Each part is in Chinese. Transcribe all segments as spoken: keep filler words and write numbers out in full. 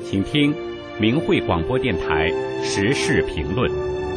请听明慧广播电台时事评论。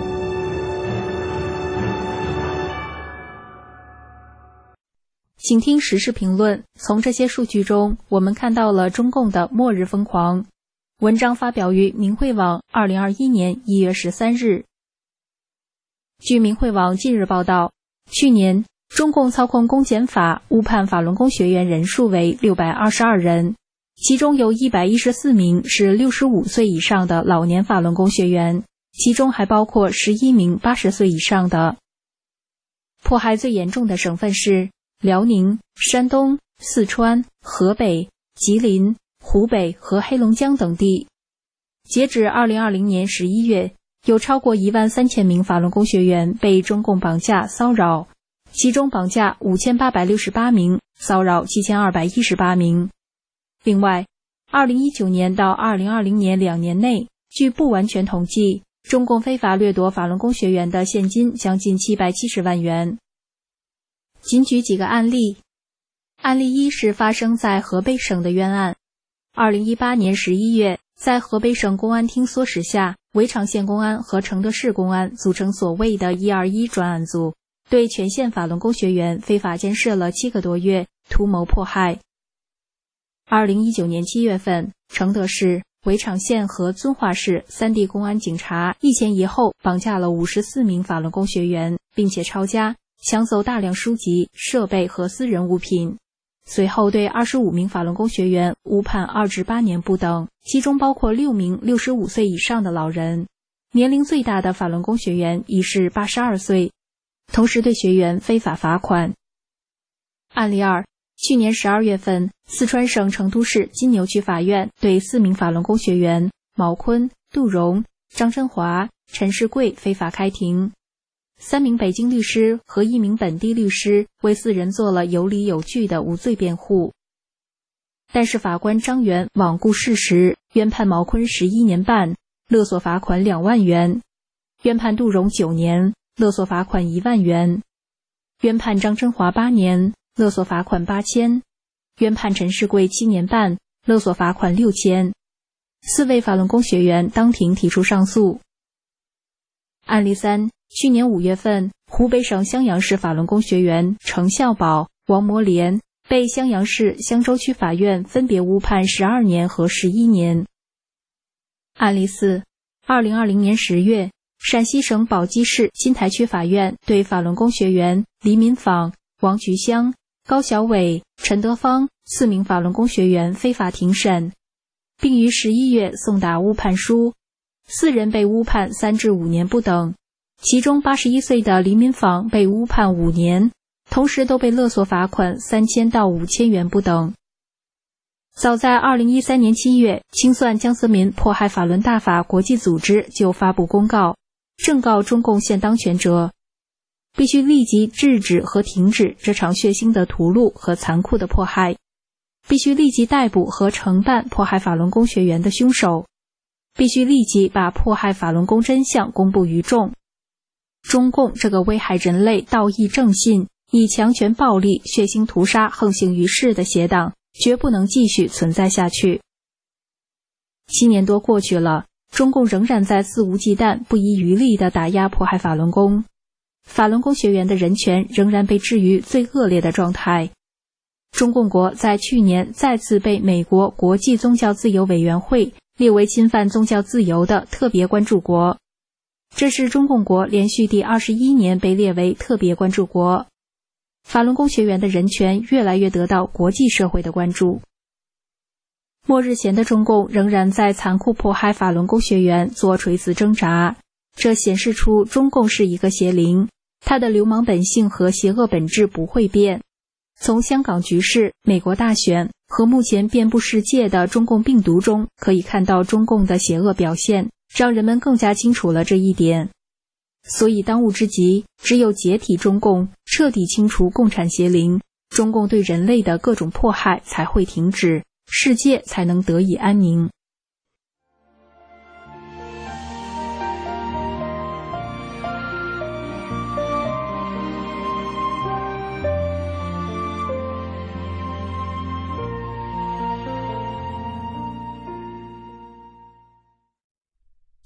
请听时事评论。从这些数据中，我们看到了中共的末日疯狂。文章发表于明慧网二零二一年一月十三日。据明慧网近日报道，去年中共操控公检法误判法轮功学员人数为六百二十二人，其中有一百一十四名是六十五岁以上的老年法轮功学员，其中还包括十一名八十岁以上的。迫害最严重的省份是辽宁、山东、四川、河北、吉林、湖北和黑龙江等地。截止二零二零年十一月，有超过一万三千名法轮功学员被中共绑架骚扰，其中绑架五千八百六十八名，骚扰七千二百一十八名。另外，二零一九年到二零二零年两年内，据不完全统计，中共非法掠夺法轮功学员的现金将近七百七十万元。仅举几个案例。案例一是发生在河北省的冤案。二零一八年十一月，在河北省公安厅唆使下，围场县公安和承德市公安组成所谓的一二一专案组，对全县法轮功学员非法监视了七个多月，图谋迫害。二零一九年七月份，承德市、围场县和遵化市三地公安警察一前一后绑架了五十四名法轮功学员，并且抄家，抢走大量书籍、设备和私人物品。随后对二十五名法轮功学员误判二至八年不等，其中包括六名六十五岁以上的老人，年龄最大的法轮功学员已是八十二岁，同时对学员非法罚款。案例二，去年十二月份，四川省成都市金牛区法院对四名法轮功学员毛坤、杜荣、张真华、陈世贵非法开庭。三名北京律师和一名本地律师为四人做了有理有据的无罪辩护。但是法官张元罔顾事实，冤判毛坤十一年半，勒索罚款两万元；冤判杜荣九年，勒索罚款一万元；冤判张真华八年，勒索罚款八千；冤判陈世贵七年半，勒索罚款六千。四位法轮功学员当庭提出上诉。案例三，去年五月份，湖北省襄阳市法轮功学员程孝宝、王摩莲被襄阳市襄州区法院分别误判十二年和十一年。案例四，二零二零年十月，陕西省宝鸡市新台区法院对法轮功学员黎民坊、王菊香、高小伟、陈德芳四名法轮功学员非法庭审，并于十一月送达误判书。四人被误判三至五年不等，其中八十一岁的黎民坊被误判五年，同时都被勒索罚款三千到五千元不等。早在二零一三年七月，清算江泽民迫害法轮大法国际组织就发布公告，正告中共现当权者，必须立即制止和停止这场血腥的屠戮和残酷的迫害，必须立即逮捕和惩办迫害法轮功学员的凶手，必须立即把迫害法轮功真相公布于众。中共这个危害人类道义正信、以强权暴力、血腥屠杀横行于世的邪党，绝不能继续存在下去。七年多过去了，中共仍然在肆无忌惮、不遗余力地打压迫害法轮功，法轮功学员的人权仍然被置于最恶劣的状态。中共国在去年再次被美国国际宗教自由委员会列为侵犯宗教自由的特别关注国，这是中共国连续第二十一年被列为特别关注国。法轮功学员的人权越来越得到国际社会的关注。末日前的中共仍然在残酷迫害法轮功学员做垂死挣扎，这显示出中共是一个邪灵，它的流氓本性和邪恶本质不会变。从香港局势、美国大选和目前遍布世界的中共病毒中，可以看到中共的邪恶表现，让人们更加清楚了这一点。所以当务之急，只有解体中共，彻底清除共产邪灵，中共对人类的各种迫害才会停止，世界才能得以安宁。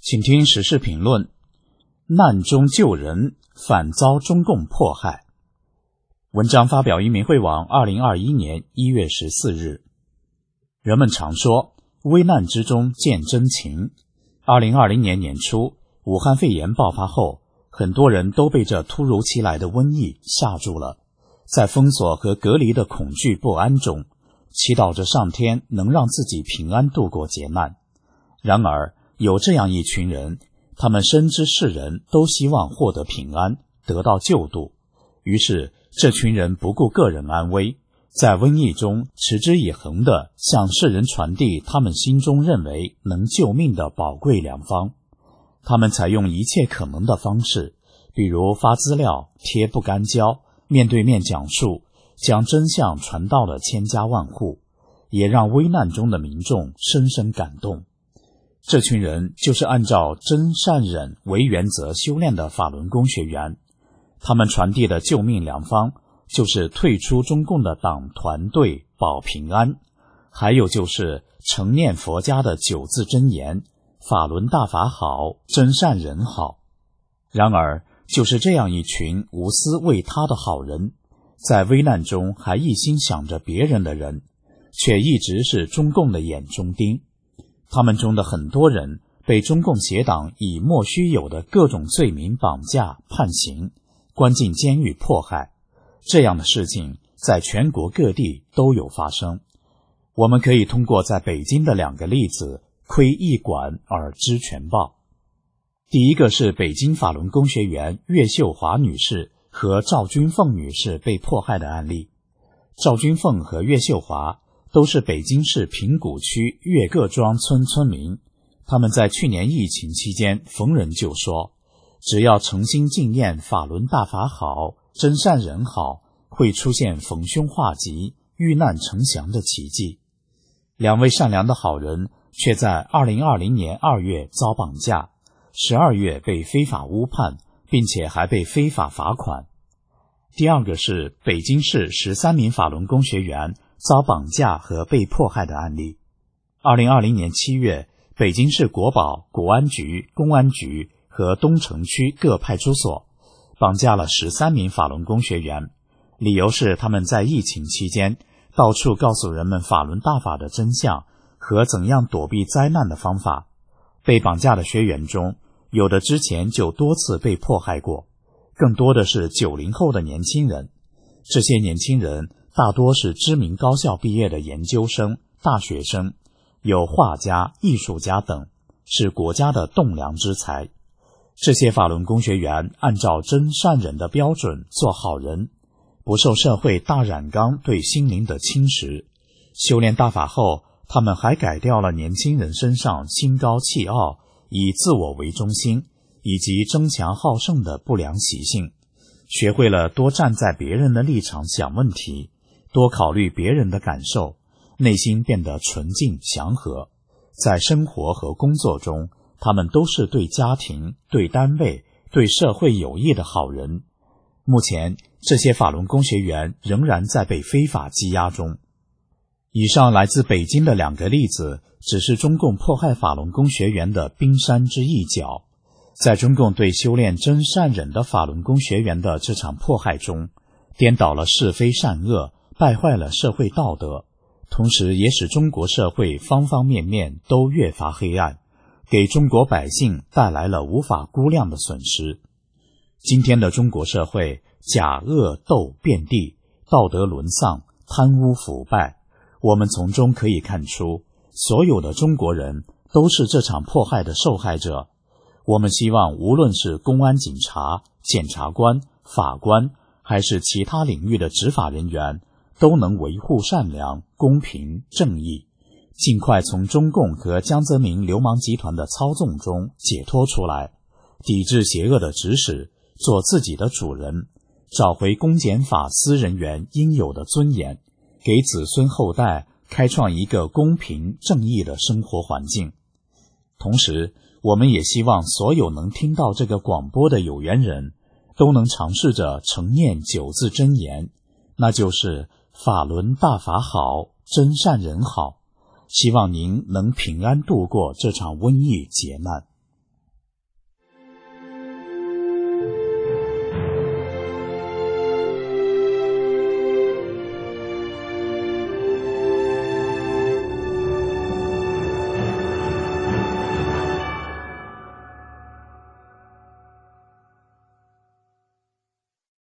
请听时事评论：难中救人，反遭中共迫害。文章发表于明慧网二零二一年一月十四日。人们常说危难之中见真情。二零二零年年初，武汉肺炎爆发后，很多人都被这突如其来的瘟疫吓住了，在封锁和隔离的恐惧不安中，祈祷着上天能让自己平安度过劫难。然而有这样一群人，他们深知世人都希望获得平安，得到救度，于是这群人不顾个人安危，在瘟疫中持之以恒地向世人传递他们心中认为能救命的宝贵良方。他们采用一切可能的方式，比如发资料、贴不干胶、面对面讲述，将真相传到了千家万户，也让危难中的民众深深感动。这群人就是按照真善忍为原则修炼的法轮功学员，他们传递的救命良方就是退出中共的党团队保平安，还有就是承念佛家的九字真言：法轮大法好，真善人好。然而就是这样一群无私为他的好人，在危难中还一心想着别人的人，却一直是中共的眼中钉。他们中的很多人被中共邪党以莫须有的各种罪名绑架、判刑、关进监狱、迫害。这样的事情在全国各地都有发生。我们可以通过在北京的两个例子窥一馆而知全豹。第一个是北京法轮功学员岳秀华女士和赵君凤女士被迫害的案例。赵君凤和岳秀华都是北京市平谷区岳各庄村村民，他们在去年疫情期间逢人就说，只要诚心敬念法轮大法好，真善人好，会出现逢凶化吉、遇难成祥的奇迹。两位善良的好人却在二零二零年二月遭绑架，十二月被非法误判，并且还被非法罚款。第二个是北京市十三名法轮功学员遭绑架和被迫害的案例。二零二零年七月，北京市国保、国安局、公安局和东城区各派出所绑架了十三名法轮功学员，理由是他们在疫情期间到处告诉人们法轮大法的真相和怎样躲避灾难的方法。被绑架的学员中，有的之前就多次被迫害过，更多的是九零后的年轻人。这些年轻人大多是知名高校毕业的研究生、大学生，有画家、艺术家等，是国家的栋梁之才。这些法轮功学员按照真善忍的标准做好人，不受社会大染缸对心灵的侵蚀。修炼大法后，他们还改掉了年轻人身上心高气傲、以自我为中心以及争强好胜的不良习性，学会了多站在别人的立场想问题，多考虑别人的感受，内心变得纯净祥和。在生活和工作中，他们都是对家庭、对单位、对社会有益的好人。目前，这些法轮功学员仍然在被非法羁押中。以上来自北京的两个例子，只是中共迫害法轮功学员的冰山之一角。在中共对修炼真善忍的法轮功学员的这场迫害中，颠倒了是非善恶，败坏了社会道德，同时也使中国社会方方面面都越发黑暗，给中国百姓带来了无法估量的损失。今天的中国社会假恶斗遍地，道德沦丧，贪污腐败，我们从中可以看出，所有的中国人都是这场迫害的受害者。我们希望无论是公安警察、检察官、法官，还是其他领域的执法人员，都能维护善良、公平、正义，尽快从中共和江泽民流氓集团的操纵中解脱出来，抵制邪恶的指使，做自己的主人，找回公检法司人员应有的尊严，给子孙后代开创一个公平正义的生活环境。同时，我们也希望所有能听到这个广播的有缘人都能尝试着承念九字真言，那就是法轮大法好，真善人好。希望您能平安度过这场瘟疫劫难。